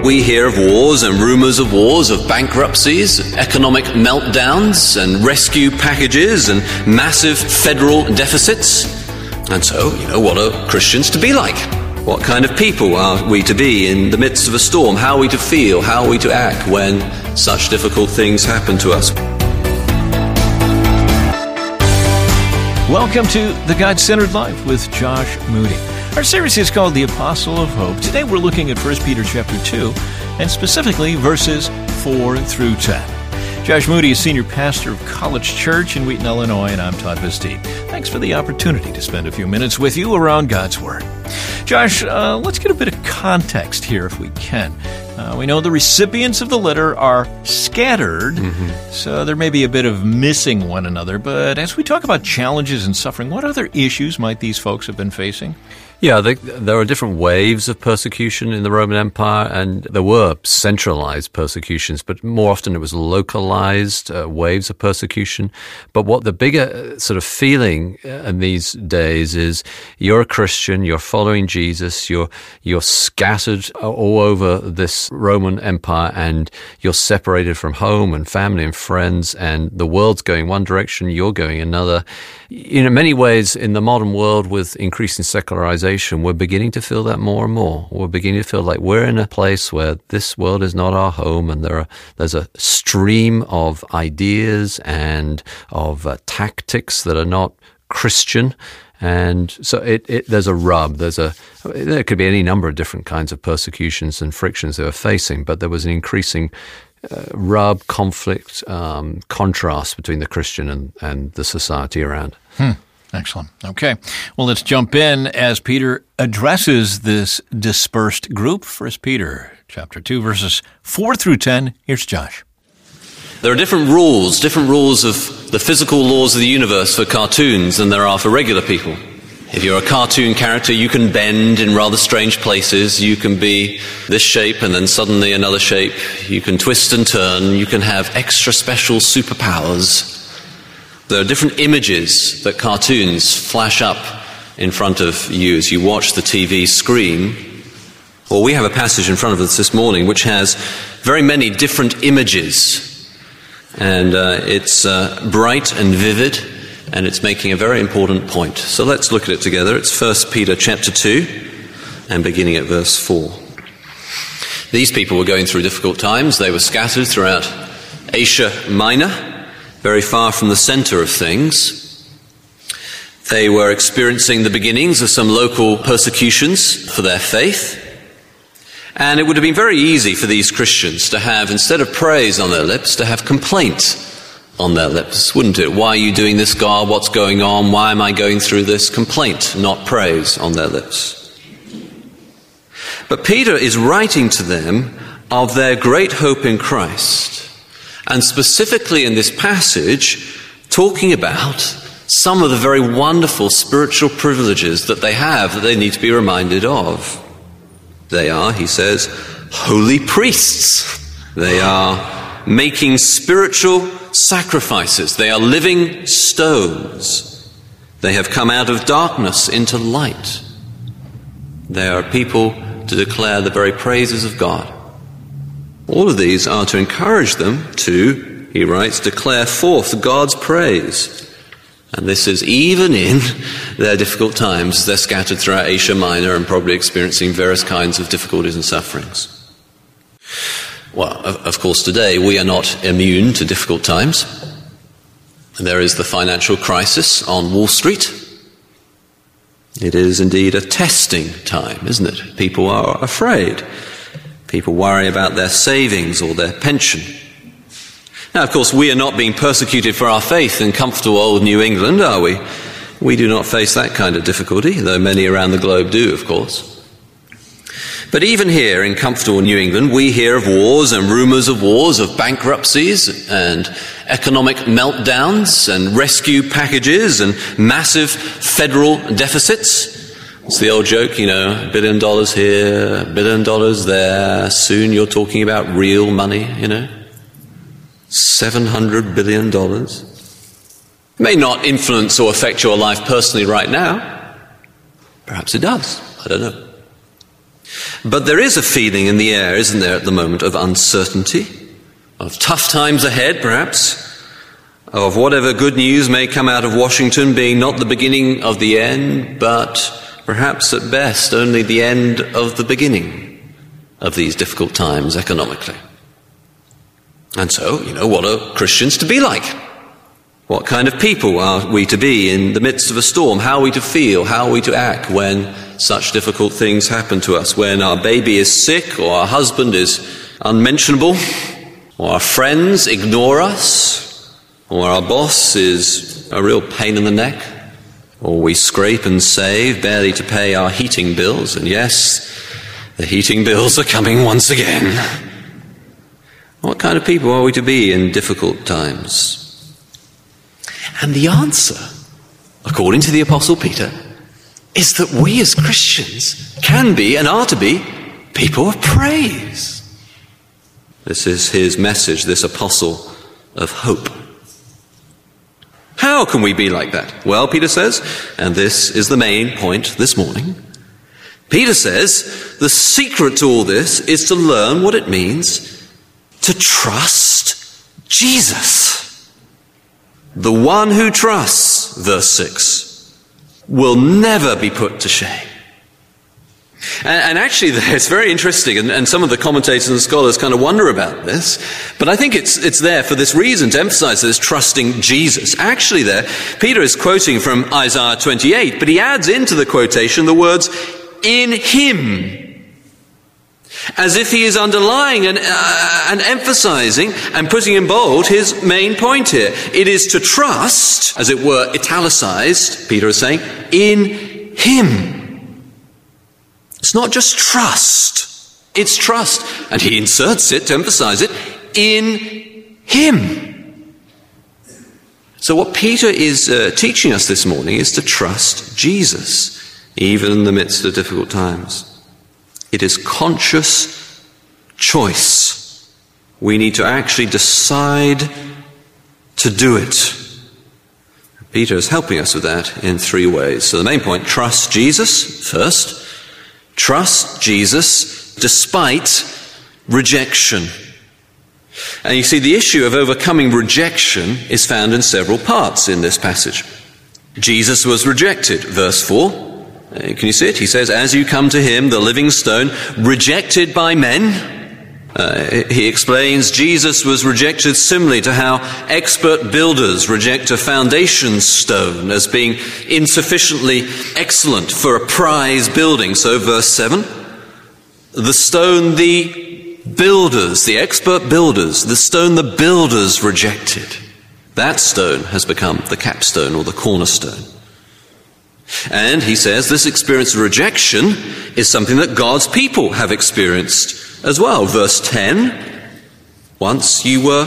We hear of wars and rumors of wars, of bankruptcies, economic meltdowns and rescue packages and massive federal deficits. And so, what are Christians to be like? What kind of people are we to be in the midst of a storm? How are we to feel? How are we to act when such difficult things happen to us? Welcome to The God-Centered Life with Josh Moody. Our series is called The Apostle of Hope. Today we're looking at 1 Peter chapter 2, and specifically verses 4 through 10. Josh Moody is senior pastor of College Church in Wheaton, Illinois, and I'm Todd Vestine. Thanks for the opportunity to spend a few minutes with you around God's Word. Josh, let's get a bit of context here if we can. We know the recipients of the letter are scattered, so there may be a bit of missing one another. But as we talk about challenges and suffering, what other issues might these folks have been facing? Yeah, there are different waves of persecution in the Roman Empire, and there were centralized persecutions, but more often it was localized waves of persecution. But what the bigger sort of feeling in these days is you're a Christian, you're following Jesus, you're scattered all over this Roman Empire, and you're separated from home and family and friends, and the world's going one direction, you're going another. In many ways, in the modern world with increasing secularization, we're beginning to feel that more and more. We're beginning to feel like we're in a place where this world is not our home, and there's a stream of ideas and of tactics that are not Christian. And so there's a rub. There could be any number of different kinds of persecutions and frictions they were facing, but there was an increasing rub, conflict, contrast between the Christian and the society around. Excellent. Okay. Well, let's jump in as Peter addresses this dispersed group. 1 Peter chapter 2, verses 4 through 10. Here's Josh. There are different rules of the physical laws of the universe for cartoons than there are for regular people. If you're a cartoon character, you can bend in rather strange places. You can be this shape and then suddenly another shape. You can twist and turn. You can have extra special superpowers. There are different images that cartoons flash up in front of you as you watch the TV screen. Well, we have a passage in front of us this morning which has very many different images. And it's bright and vivid, and it's making a very important point. So let's look at it together. It's 1 Peter chapter 2, and beginning at verse 4. These people were going through difficult times. They were scattered throughout Asia Minor, very far from the center of things. They were experiencing the beginnings of some local persecutions for their faith. And it would have been very easy for these Christians to have, instead of praise on their lips, to have complaint on their lips, wouldn't it? Why are you doing this, God? What's going on? Why am I going through this? Complaint, not praise on their lips. But Peter is writing to them of their great hope in Christ, and specifically in this passage, talking about some of the very wonderful spiritual privileges that they have that they need to be reminded of. They are, he says, holy priests. They are making spiritual sacrifices. They are living stones. They have come out of darkness into light. They are people to declare the very praises of God. All of these are to encourage them to, he writes, declare forth God's praise. And this is even in their difficult times. They're scattered throughout Asia Minor and probably experiencing various kinds of difficulties and sufferings. Well, of course, today we are not immune to difficult times. There is the financial crisis on Wall Street. It is indeed a testing time, isn't it? People are afraid. People worry about their savings or their pension. Now, of course, we are not being persecuted for our faith in comfortable old New England, are we? We do not face that kind of difficulty, though many around the globe do, of course. But even here in comfortable New England, we hear of wars and rumors of wars, of bankruptcies and economic meltdowns and rescue packages and massive federal deficits. It's the old joke, $1 billion here, $1 billion there. Soon you're talking about real money, $700 billion. It may not influence or affect your life personally right now. Perhaps it does. I don't know. But there is a feeling in the air, isn't there, at the moment, of uncertainty, of tough times ahead, perhaps, of whatever good news may come out of Washington being not the beginning of the end, but perhaps at best only the end of the beginning of these difficult times economically. And so, what are Christians to be like? What kind of people are we to be in the midst of a storm? How are we to feel? How are we to act when such difficult things happen to us? When our baby is sick, or our husband is unmentionable, or our friends ignore us, or our boss is a real pain in the neck, or we scrape and save barely to pay our heating bills, and yes, the heating bills are coming once again. What kind of people are we to be in difficult times? And the answer, according to the Apostle Peter, is that we as Christians can be and are to be people of praise. This is his message, this apostle of hope. How can we be like that? Well, Peter says, and this is the main point this morning, Peter says the secret to all this is to learn what it means to trust Jesus. The one who trusts, verse 6, will never be put to shame. And actually, it's very interesting, and some of the commentators and scholars kind of wonder about this, but I think it's there for this reason, to emphasize this trusting Jesus. Actually there, Peter is quoting from Isaiah 28, but he adds into the quotation the words, in him, as if he is underlying and emphasizing and putting in bold his main point here. It is to trust, as it were italicized, Peter is saying, in him. It's not just trust, it's trust. And he inserts it to emphasize it, in him. So what Peter is teaching us this morning is to trust Jesus, even in the midst of difficult times. It is conscious choice. We need to actually decide to do it. Peter is helping us with that in three ways. So the main point, trust Jesus first. Trust Jesus despite rejection. And you see, the issue of overcoming rejection is found in several parts in this passage. Jesus was rejected, verse 4. Can you see it? He says, as you come to him, the living stone, rejected by men. He explains Jesus was rejected similarly to how expert builders reject a foundation stone as being insufficiently excellent for a prize building. So verse 7, the stone the builders, the expert builders, the stone the builders rejected, that stone has become the capstone or the cornerstone. And he says this experience of rejection is something that God's people have experienced as well. Verse 10, once you were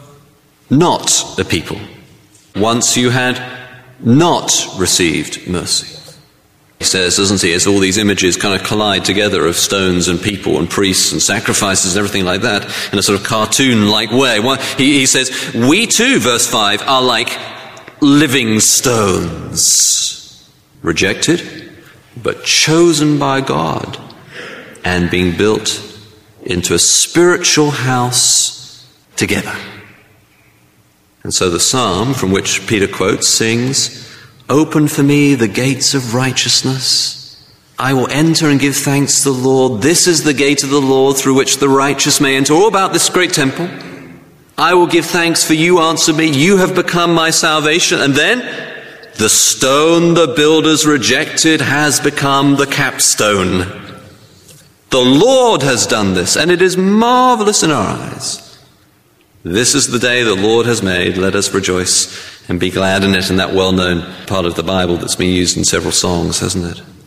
not a people. Once you had not received mercy. He says, doesn't he, as all these images kind of collide together of stones and people and priests and sacrifices and everything like that in a sort of cartoon-like way. Well, he says, we too, verse 5, are like living stones. Rejected, but chosen by God and being built into a spiritual house together. And so the psalm from which Peter quotes sings, open for me the gates of righteousness. I will enter and give thanks to the Lord. This is the gate of the Lord through which the righteous may enter. All about this great temple. I will give thanks for you answer me. You have become my salvation. And then the stone the builders rejected has become the capstone. The Lord has done this, and it is marvelous in our eyes. This is the day the Lord has made. Let us rejoice and be glad in it. And that well-known part of the Bible that's been used in several songs, hasn't it?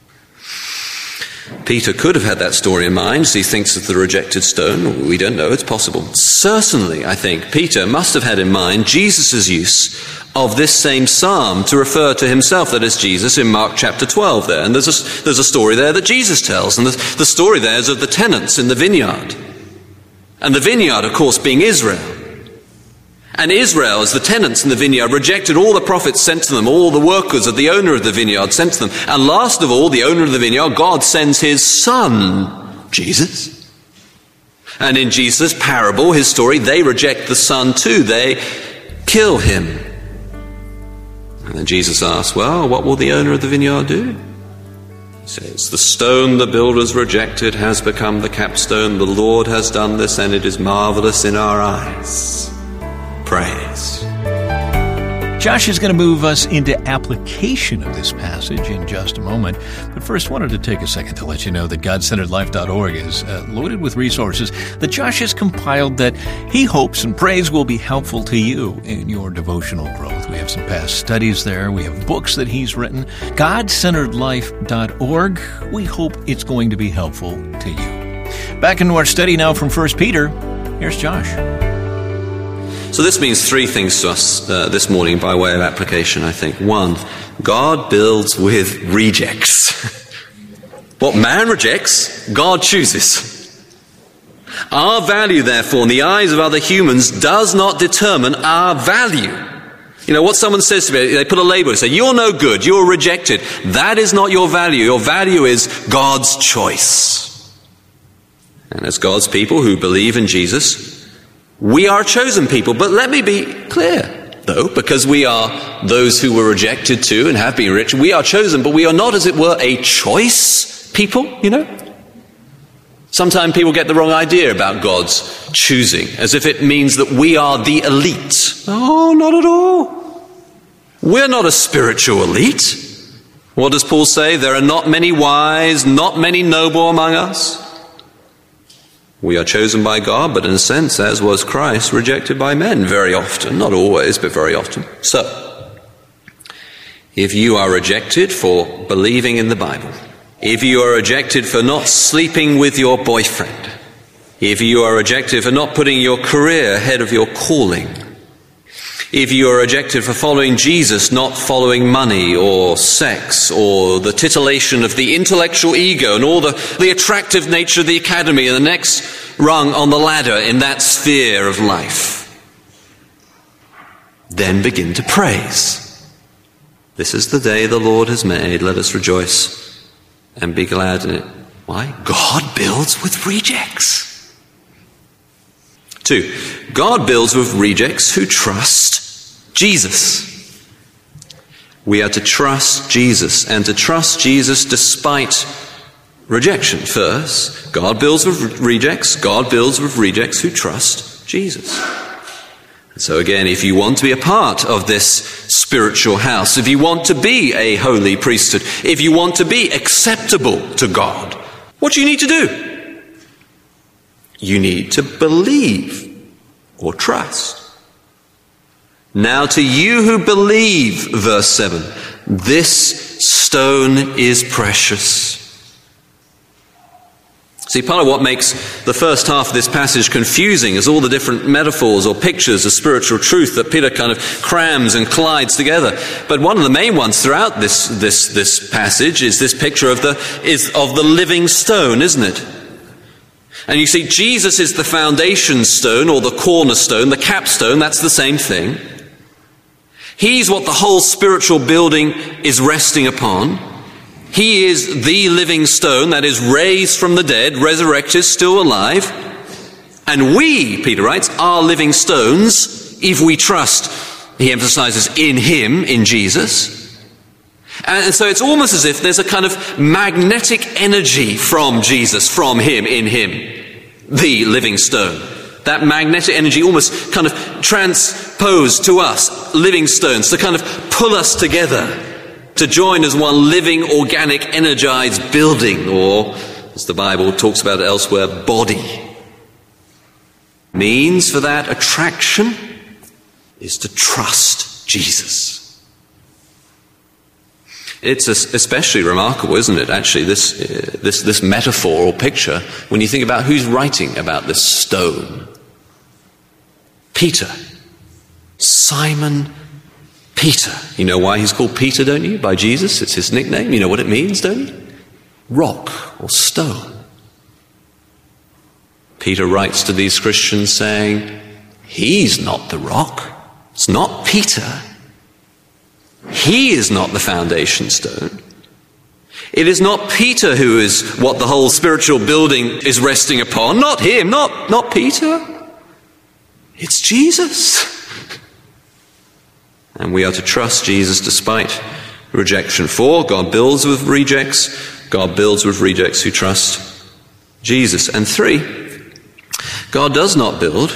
Peter could have had that story in mind as he thinks of the rejected stone. We don't know, it's possible. Certainly, I think, Peter must have had in mind Jesus' use of this same psalm to refer to himself, that is Jesus, in Mark chapter 12 there. And there's a story there that Jesus tells, and the story there is of the tenants in the vineyard. And the vineyard, of course, being Israel. And Israel, as the tenants in the vineyard, rejected all the prophets sent to them, all the workers of the owner of the vineyard sent to them. And last of all, the owner of the vineyard, God sends his son, Jesus. And in Jesus' parable, his story, they reject the son too. They kill him. And then Jesus asks, well, what will the owner of the vineyard do? He says, the stone the builders rejected has become the capstone. The Lord has done this, and it is marvelous in our eyes. Praise. Josh is going to move us into application of this passage in just a moment. But first, wanted to take a second to let you know that GodCenteredLife.org is loaded with resources that Josh has compiled that he hopes and prays will be helpful to you in your devotional growth. We have some past studies there. We have books that he's written. GodCenteredLife.org. We hope it's going to be helpful to you. Back into our study now from 1 Peter. Here's Josh. So this means three things to us this morning by way of application, I think. One, God builds with rejects. What man rejects, God chooses. Our value, therefore, in the eyes of other humans does not determine our value. You know, what someone says to me, they put a label, they say, you're no good, you're rejected. That is not your value. Your value is God's choice. And as God's people who believe in Jesus, we are chosen people. But let me be clear, though, because we are those who were rejected too and have been rejected. We are chosen, but we are not, as it were, a choice people, you know. Sometimes people get the wrong idea about God's choosing, as if it means that we are the elite. Oh, not at all. We're not a spiritual elite. What does Paul say? There are not many wise, not many noble among us. We are chosen by God, but in a sense, as was Christ, rejected by men very often. Not always, but very often. So, if you are rejected for believing in the Bible, if you are rejected for not sleeping with your boyfriend, if you are rejected for not putting your career ahead of your calling, if you are rejected for following Jesus, not following money or sex or the titillation of the intellectual ego and all the attractive nature of the academy and the next rung on the ladder in that sphere of life, then begin to praise. This is the day the Lord has made. Let us rejoice and be glad in it. Why? God builds with rejects. 2, God builds with rejects who trust Jesus. We are to trust Jesus, and to trust Jesus despite rejection. First, God builds with rejects. God builds with rejects who trust Jesus. And so again, if you want to be a part of this spiritual house, if you want to be a holy priesthood, if you want to be acceptable to God, what do you need to do? You need to believe or trust. Now to you who believe, verse 7, this stone is precious. See, part of what makes the first half of this passage confusing is all the different metaphors or pictures of spiritual truth that Peter kind of crams and collides together. But one of the main ones throughout this passage is this picture of the living stone, isn't it? And you see, Jesus is the foundation stone or the cornerstone, the capstone, that's the same thing. He's what the whole spiritual building is resting upon. He is the living stone that is raised from the dead, resurrected, still alive. And we, Peter writes, are living stones if we trust, he emphasizes, in him, in Jesus. And so it's almost as if there's a kind of magnetic energy from Jesus, from him, in him, the living stone. That magnetic energy almost kind of transposed to us, living stones, to kind of pull us together, to join as one living, organic, energized building, or, as the Bible talks about it elsewhere, body. Means for that attraction is to trust Jesus. It's especially remarkable, isn't it, actually, this metaphor or picture, when you think about who's writing about this stone. Peter. Simon Peter. You know why he's called Peter, don't you? By Jesus. It's his nickname. You know what it means, don't you? Rock or stone. Peter writes to these Christians saying, He's not the rock. It's not Peter. He is not the foundation stone. It is not Peter who is what the whole spiritual building is resting upon. Not him, not Peter. It's Jesus. And we are to trust Jesus despite rejection. 4, God builds with rejects. God builds with rejects who trust Jesus. And 3, God does not build.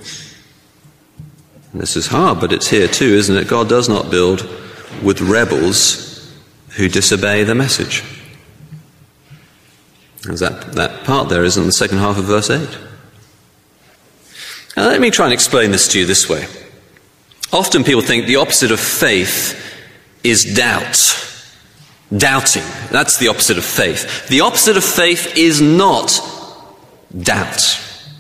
And this is hard, but it's here too, isn't it? God does not build with rebels who disobey the message. There's that part there, isn't it, in the second half of verse 8. Now let me try and explain this to you this way. Often people think the opposite of faith is doubt. Doubting. That's the opposite of faith. The opposite of faith is not doubt.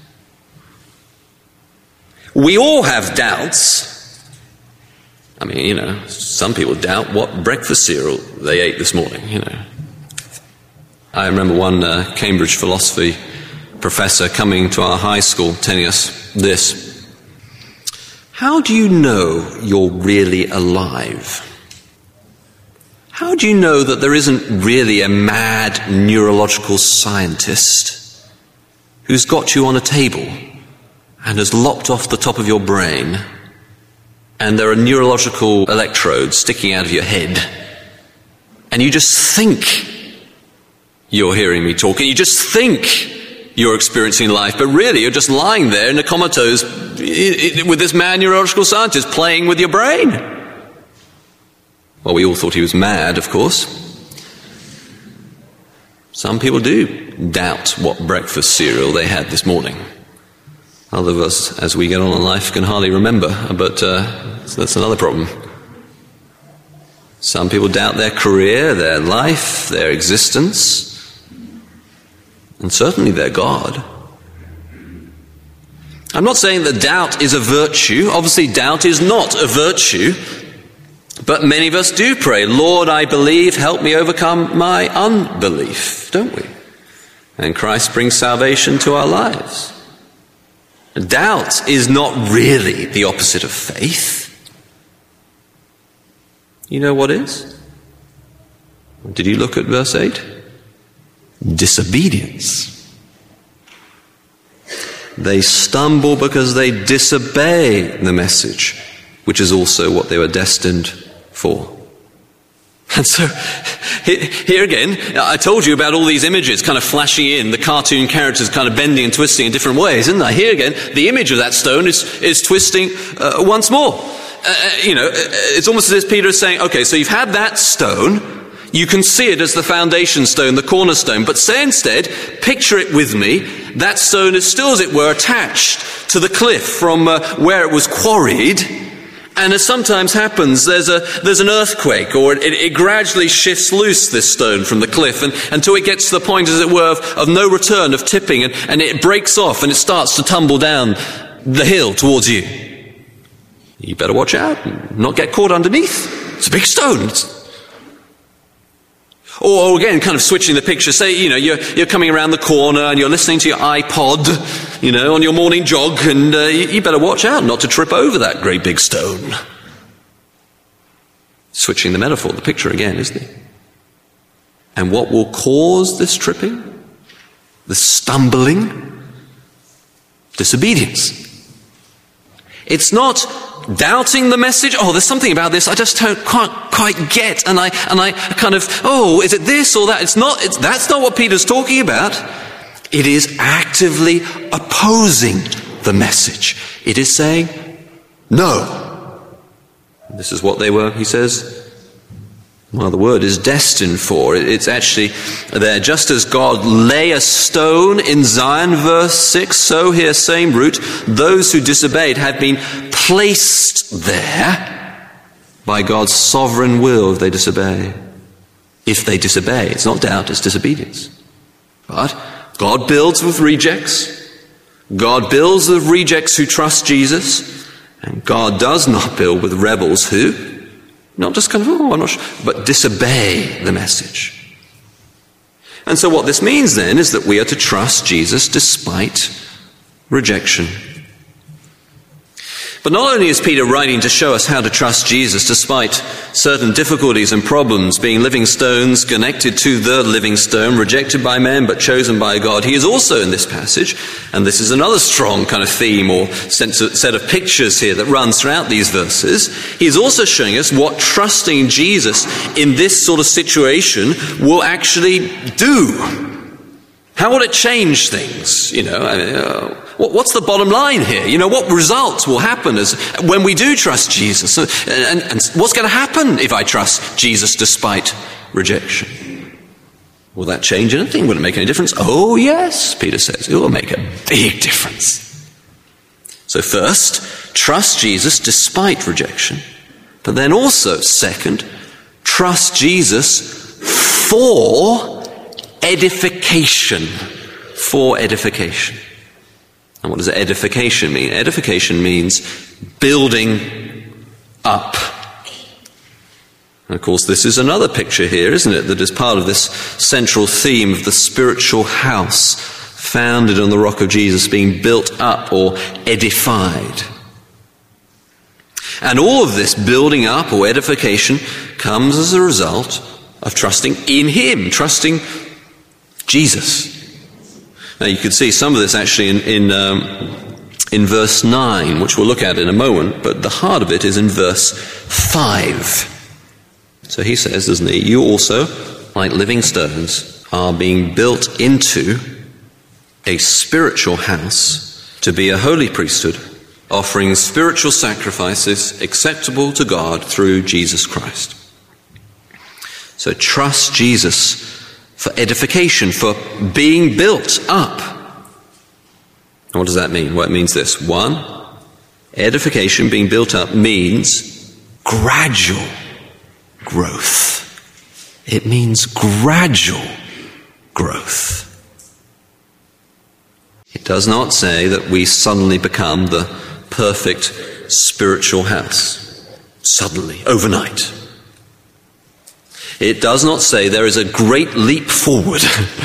We all have doubts. I mean, some people doubt what breakfast cereal they ate this morning, I remember one Cambridge philosophy professor coming to our high school telling us this. How do you know you're really alive? How do you know that there isn't really a mad neurological scientist who's got you on a table and has lopped off the top of your brain, and there are neurological electrodes sticking out of your head, and you just think you're hearing me talk, and you just think you're experiencing life, but really you're just lying there in a comatose with this mad neurological scientist playing with your brain? Well, we all thought he was mad, of course. Some people do doubt what breakfast cereal they had this morning. Other of us, as we get on in life, can hardly remember, but so that's another problem. Some people doubt their career, their life, their existence, and certainly their God. I'm not saying that doubt is a virtue. Obviously, doubt is not a virtue. But many of us do pray, Lord, I believe, help me overcome my unbelief, don't we? And Christ brings salvation to our lives. Doubt is not really the opposite of faith. You know what is? Did you look at verse 8? Disobedience. They stumble because they disobey the message, which is also what they were destined for. And so, here again, I told you about all these images kind of flashing in, the cartoon characters kind of bending and twisting in different ways, isn't I? Here again, the image of that stone is twisting once more. It's almost as if Peter is saying, okay, so you've had that stone, you can see it as the foundation stone, the cornerstone, but say instead, picture it with me, that stone is still, as it were, attached to the cliff from where it was quarried. And as sometimes happens, there's an earthquake, or it gradually shifts loose, this stone, from the cliff, and until it gets to the point, as it were, of no return, of tipping, and it breaks off and it starts to tumble down the hill towards you. You better watch out and not get caught underneath. It's a big stone. Or again, kind of switching the picture. Say, you're coming around the corner and you're listening to your iPod, on your morning jog, and you better watch out not to trip over that great big stone. Switching the metaphor, the picture again, isn't it? And what will cause this tripping? The stumbling? Disobedience. It's not doubting the message. Oh, there's something about this I just don't quite get, and I kind of, is it this or that? That's not what Peter's talking about. It is actively opposing the message. It is saying no. This is what they were, he says. Well, the word is destined for. It's actually there. Just as God lay a stone in Zion, verse 6, so here, same root, those who disobeyed have been placed there by God's sovereign will if they disobey. If they disobey, it's not doubt, it's disobedience. But God builds with rejects. God builds with rejects who trust Jesus. And God does not build with rebels who not just kind of, I'm not sure, but disobey the message. And so what this means then is that we are to trust Jesus despite rejection. But not only is Peter writing to show us how to trust Jesus despite certain difficulties and problems, being living stones connected to the living stone, rejected by men but chosen by God, he is also in this passage, and this is another strong kind of theme or set of pictures here that runs throughout these verses, he is also showing us what trusting Jesus in this sort of situation will actually do. How will it change things? What's the bottom line here? What results will happen when we do trust Jesus? And what's going to happen if I trust Jesus despite rejection? Will that change anything? Will it make any difference? Oh, yes, Peter says. It will make a big difference. So first, trust Jesus despite rejection. But then also, second, trust Jesus for edification. For edification. And what does edification mean? Edification means building up. And of course, this is another picture here, isn't it? That is part of this central theme of the spiritual house founded on the rock of Jesus being built up or edified. And all of this building up or edification comes as a result of trusting in Him, trusting Jesus. Now you can see some of this actually in verse 9, which we'll look at in a moment, but the heart of it is in verse 5. So he says, doesn't he, you also, like living stones, are being built into a spiritual house to be a holy priesthood, offering spiritual sacrifices acceptable to God through Jesus Christ. So trust Jesus for edification, for being built up. And what does that mean? Well, it means this. One, edification, being built up, means gradual growth. It means gradual growth. It does not say that we suddenly become the perfect spiritual house. Suddenly, overnight. It does not say there is a great leap forward.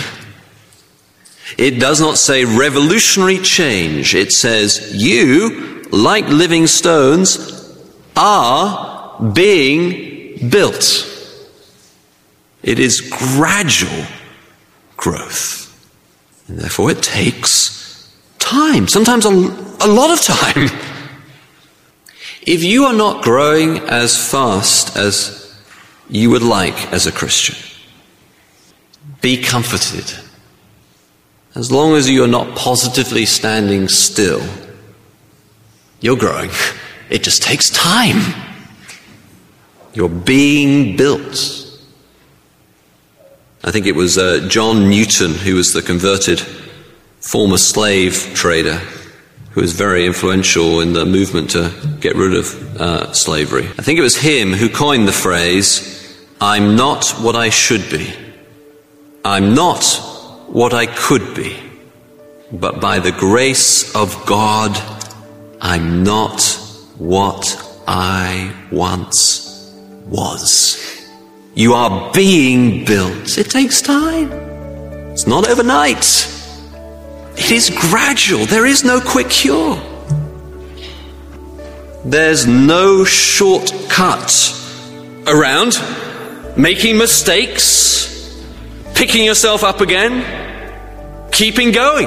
It does not say revolutionary change. It says you, like living stones, are being built. It is gradual growth. And therefore it takes time, sometimes a lot of time. If you are not growing as fast as you would like as a Christian, be comforted. As long as you are not positively standing still, you're growing. It just takes time. You're being built. I think it was John Newton, who was the converted former slave trader, who was very influential in the movement to get rid of slavery. I think it was him who coined the phrase, I'm not what I should be. I'm not what I could be. But by the grace of God, I'm not what I once was. You are being built. It takes time. It's not overnight. It is gradual. There is no quick cure. There's no shortcut around making mistakes, picking yourself up again, keeping going.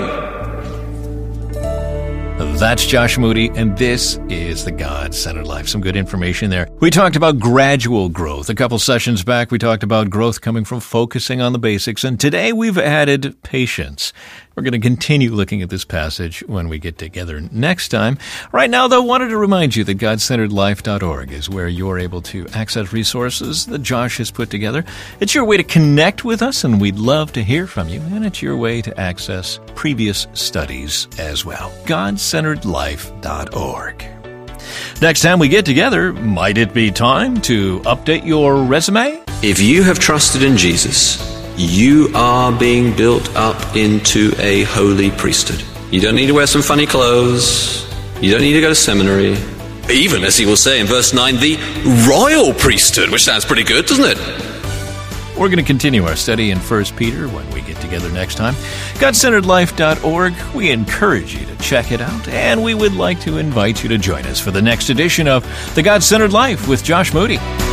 That's Josh Moody, and this is the God-Centered Life. Some good information there. We talked about gradual growth. A couple sessions back, we talked about growth coming from focusing on the basics, and today we've added patience. We're going to continue looking at this passage when we get together next time. Right now, though, I wanted to remind you that GodCenteredLife.org is where you're able to access resources that Josh has put together. It's your way to connect with us, and we'd love to hear from you. And it's your way to access previous studies as well. GodCenteredLife.org. Next time we get together, might it be time to update your resume? If you have trusted in Jesus, you are being built up into a holy priesthood. You don't need to wear some funny clothes. You don't need to go to seminary. Even, as he will say in verse 9, the royal priesthood, which sounds pretty good, doesn't it? We're going to continue our study in 1 Peter when we get together next time. GodCenteredLife.org. We encourage you to check it out, and we would like to invite you to join us for the next edition of The God-Centered Life with Josh Moody.